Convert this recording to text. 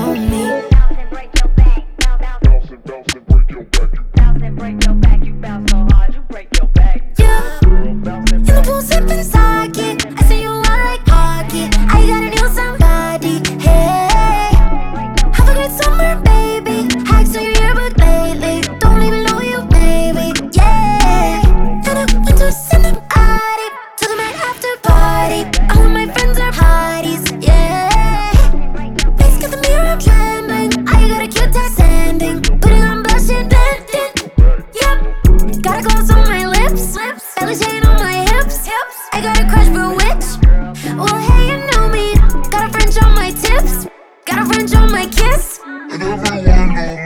on me. Bounce and break your back. Bounce and break your back. Bounce and break your back. You bounce so hard, you break your back. Yeah, in the pool sipping sake. I say you are like hockey. I gotta know somebody. Hey, have a great summer, baby. Hacks on your yearbook lately. Don't even know you, baby. Yeah, and I went to a cinematic. Took a night after party. All of my friends are hotties. Yeah, face got the mirror trembling. I got a cute text sending. Putting on blush and blending. Yep, got a gloss on my lips. Belly chain on my hips. I got a crush for a witch. Well, hey, you know me. Got a French on my tips. Got a French on my kiss. And everyone knows